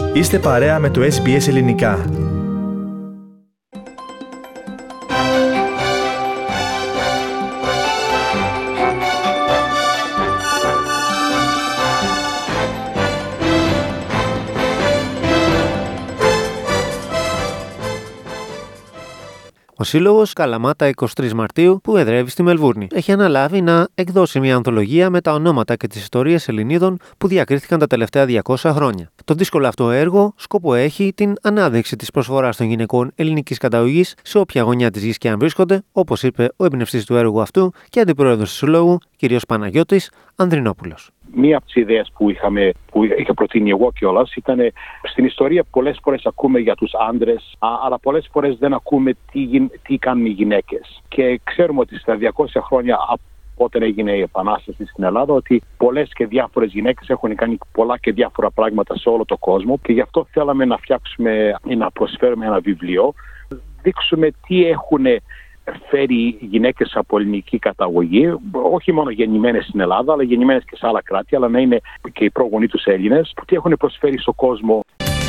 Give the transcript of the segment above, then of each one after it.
Είστε παρέα με το SBS Ελληνικά. Ο Σύλλογος Καλαμάτα 23 Μαρτίου, που εδρεύει στη Μελβούρνη, έχει αναλάβει να εκδώσει μια ανθολογία με τα ονόματα και τις ιστορίες Ελληνίδων που διακρίθηκαν τα τελευταία 200 χρόνια. Το δύσκολο αυτό έργο σκοπό έχει την ανάδειξη της προσφοράς των γυναικών ελληνικής καταγωγής σε όποια γωνιά της γης και αν βρίσκονται, όπως είπε ο εμπνευστής του έργου αυτού και αντιπρόεδρος του Συλλόγου, κ. Παναγιώτης Ανδρινόπουλος. Μία από τις ιδέες που είχα προτείνει εγώ κιόλας ήταν στην ιστορία πολλές φορές ακούμε για τους άντρες, αλλά πολλές φορές δεν ακούμε τι κάνουν οι γυναίκες. Και ξέρουμε ότι στα 200 χρόνια όταν έγινε η Επανάσταση στην Ελλάδα, ότι πολλές και διάφορες γυναίκες έχουν κάνει πολλά και διάφορα πράγματα σε όλο τον κόσμο και γι' αυτό θέλαμε να φτιάξουμε ή να προσφέρουμε ένα βιβλίο, δείξουμε τι έχουν φέρει γυναίκες από ελληνική καταγωγή, όχι μόνο γεννημένες στην Ελλάδα, αλλά γεννημένες και σε άλλα κράτη, αλλά να είναι και οι πρόγονοι τους Έλληνες, που τι έχουν προσφέρει στον κόσμο.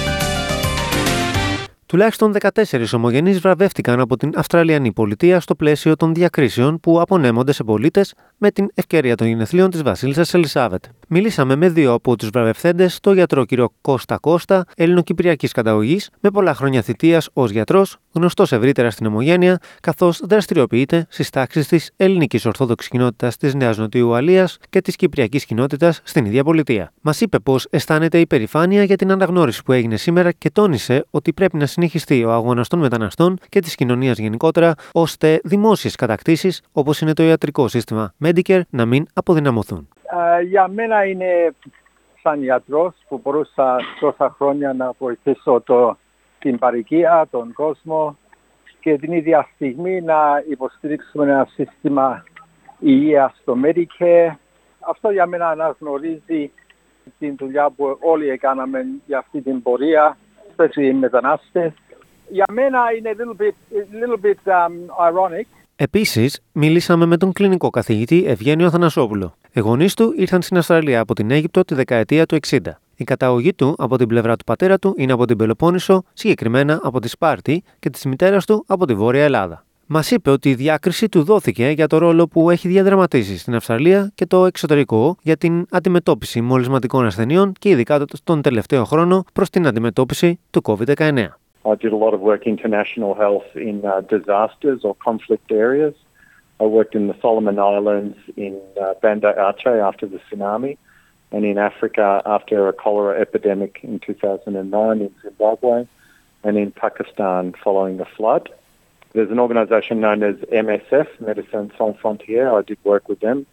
Τουλάχιστον 14 ομογενείς βραβεύτηκαν από την Αυστραλιανή πολιτεία στο πλαίσιο των διακρίσεων που απονέμονται σε πολίτες με την ευκαιρία των γενεθλίων της Βασίλισσας Ελισάβετ. Μιλήσαμε με δύο από τους βραβευθέντες, τον γιατρό κ. Κώστα Κώστα, ελληνοκυπριακής καταγωγής, με πολλά χρόνια θητείας ως γιατρός, γνωστός ευρύτερα στην ομογένεια, καθώς δραστηριοποιείται στις τάξεις της ελληνικής ορθόδοξης κοινότητας της Νέας Νοτιού Ουαλίας και της κυπριακής κοινότητας στην ίδια πολιτεία. Μας είπε πως αισθάνεται υπερηφάνεια για την αναγνώριση που έγινε σήμερα και τόνισε ότι πρέπει να συνεχιστεί ο αγώνας των μεταναστών και της κοινωνίας γενικότερα, ώστε δημόσιες κατακτήσεις, όπως είναι το ιατρικό σύστημα Medicare, να μην αποδυναμωθούν. Για μένα είναι σαν γιατρός που μπορούσα τόσα χρόνια να βοηθήσω την παροικία, τον κόσμο και την ίδια στιγμή να υποστηρίξουμε ένα σύστημα υγείας στο Medicare. Αυτό για μένα αναγνωρίζει την δουλειά που όλοι έκαναμε για αυτή την πορεία, especially οι μετανάστες. Για μένα είναι little bit ironic. Επίσης, μιλήσαμε με τον κλινικό καθηγητή Ευγένιο Αθανασόπουλο. Οι γονείς του ήρθαν στην Αυστραλία από την Αίγυπτο τη δεκαετία του 60. Η καταγωγή του από την πλευρά του πατέρα του είναι από την Πελοπόννησο, συγκεκριμένα από τη Σπάρτη, και της μητέρας του από τη Βόρεια Ελλάδα. Μας είπε ότι η διάκριση του δόθηκε για το ρόλο που έχει διαδραματίσει στην Αυστραλία και το εξωτερικό για την αντιμετώπιση μολυσματικών ασθενειών και ειδικά τον τελευταίο χρόνο προς την αντιμετώπιση του COVID-19. I did a lot of work international health in disasters or conflict areas. I worked in the Solomon Islands, in Banda Aceh after the tsunami, and in Africa after a cholera epidemic in 2009 in Zimbabwe, and in Pakistan following the flood. There's an organisation known as MSF, Médecins Sans Frontières. I did work with them.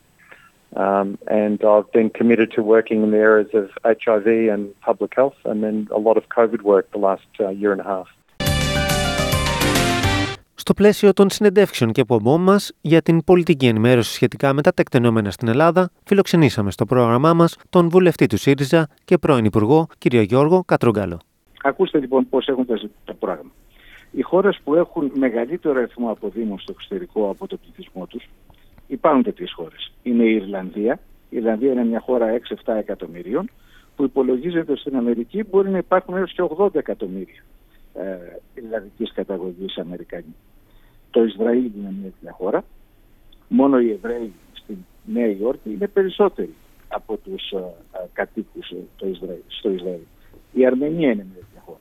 And I've been committed to working in the areas of HIV and public health, and then a lot of COVID work the last year and a half. Στο πλαίσιο των συνεντεύξεων και εκπομπών μας για την πολιτική ενημέρωση σχετικά με τα τεκτενόμενα στην Ελλάδα, φιλοξενήσαμε στο πρόγραμμά μας τον βουλευτή του ΣΥΡΙΖΑ και πρώην Υπουργό, κ. Γιώργο Κατρούγκαλο. Ακούστε λοιπόν πώς έχουν τα πράγματα. Οι χώρες που έχουν μεγαλύτερο αριθμό αποδήμων στο εξωτερικό από το πληθυσμό τους, υπάρχουν τέτοιες χώρες. Είναι η Ιρλανδία. Η Ιρλανδία είναι μια χώρα 6-7 εκατομμυρίων, που υπολογίζεται στην Αμερική μπορεί να υπάρχουν έως και 80 εκατομμύρια ιρλανδικής καταγωγής Αμερικανοί. Το Ισραήλ είναι μια τέτοια χώρα. Μόνο οι Εβραίοι στη Νέα Υόρκη είναι περισσότεροι από τους κατοίκους στο Ισραήλ. Η Αρμενία είναι μια τέτοια χώρα.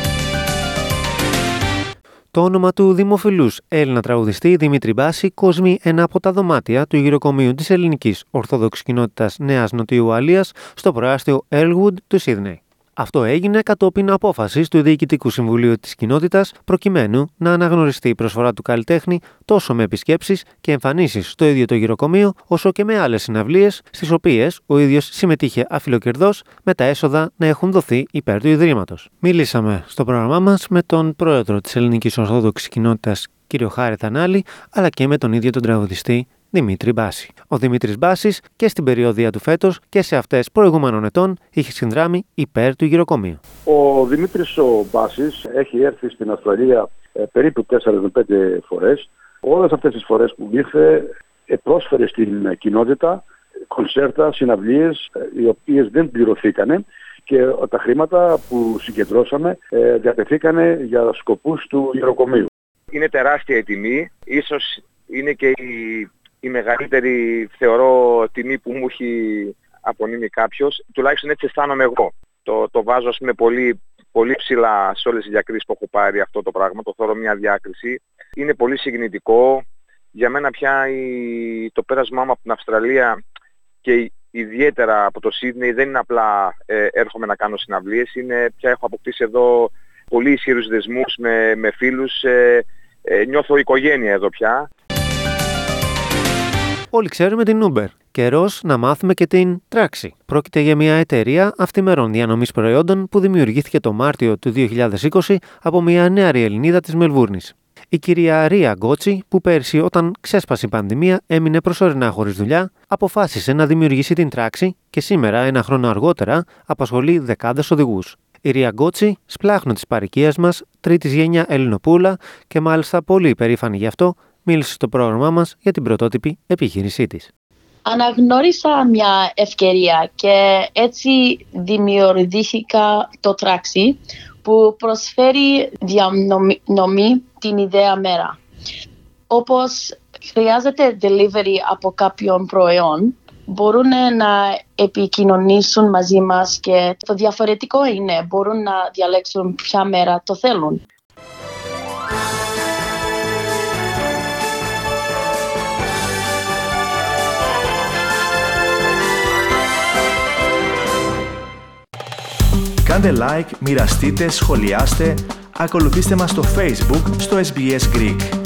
Το όνομα του δημοφιλούς Έλληνα τραγουδιστή Δημήτρη Μπάση κοσμεί ένα από τα δωμάτια του γυροκομείου της ελληνικής ορθόδοξης κοινότητας Νέας Νοτιού Ουαλίας στο προάστιο Elwood του Σίδνεϊ. Αυτό έγινε κατόπιν απόφασης του Διοικητικού Συμβουλίου της κοινότητας προκειμένου να αναγνωριστεί η προσφορά του καλλιτέχνη τόσο με επισκέψεις και εμφανίσεις στο ίδιο το γυροκομείο, όσο και με άλλες συναυλίες, στις οποίες ο ίδιος συμμετείχε αφιλοκερδός, με τα έσοδα να έχουν δοθεί υπέρ του Ιδρύματος. Μιλήσαμε στο πρόγραμμά μας με τον πρόεδρο της Ελληνικής Ορθόδοξης Κοινότητας, κ. Χάρη Θανάλη, αλλά και με τον ίδιο τον τραγουδιστή Δημήτρη Μπάση. Ο Δημήτρης Μπάσης και στην περιοδία του φέτος και σε αυτές προηγούμενων ετών είχε συνδράμει υπέρ του γυροκομείου. Ο Δημήτρης ο Μπάσης έχει έρθει στην Αυστραλία περίπου 4 με 5 φορές. Όλες αυτές τις φορές που ήρθε πρόσφερε στην κοινότητα κονσέρτα, συναυλίες οι οποίες δεν πληρωθήκανε και τα χρήματα που συγκεντρώσαμε διατεθήκανε για σκοπούς του γεροκομείου. Είναι τεράστια η τιμή, ίσως είναι και η μεγαλύτερη, θεωρώ, τιμή που μου έχει απονείμει κάποιος, τουλάχιστον έτσι αισθάνομαι εγώ. Το βάζω, ας πούμε, πολύ ψηλά σε όλες τις διακρίσεις που έχω πάρει αυτό το πράγμα, το θεωρώ μια διάκριση. Είναι πολύ συγκινητικό. Για μένα πια το πέρασμά μου από την Αυστραλία και ιδιαίτερα από το Σίδνεϊ δεν είναι απλά έρχομαι να κάνω συναυλίες, πια έχω αποκτήσει εδώ πολύ ισχυρούς δεσμούς με φίλους, νιώθω οικογένεια εδώ πια. Όλοι ξέρουμε την Uber. Καιρός να μάθουμε και την Traxi. Πρόκειται για μια εταιρεία αυτημερών διανομής προϊόντων που δημιουργήθηκε το Μάρτιο του 2020 από μια νεαρή Ελληνίδα της Μελβούρνης. Η κυρία Ρία Γκότσι, που πέρσι όταν ξέσπασε η πανδημία έμεινε προσωρινά χωρίς δουλειά, αποφάσισε να δημιουργήσει την Traxi και σήμερα, ένα χρόνο αργότερα, απασχολεί δεκάδες οδηγούς. Η Ρία Γκότσι, σπλάχνο της παροικίας μας, τρίτης γενιά Ελληνοπούλα και μάλιστα πολύ υπερήφανη γι' αυτό, μίλησε στο πρόγραμμά μας για την πρωτότυπη επιχείρησή της. Αναγνώρισα μια ευκαιρία και έτσι δημιουργήθηκα το Traxi που προσφέρει διανομή την ιδέα μέρα. Όπως χρειάζεται delivery από κάποιον προϊόν, μπορούν να επικοινωνήσουν μαζί μας και το διαφορετικό είναι μπορούν να διαλέξουν ποια μέρα το θέλουν. Κάντε like, μοιραστείτε, σχολιάστε, ακολουθήστε μας στο Facebook στο SBS Greek.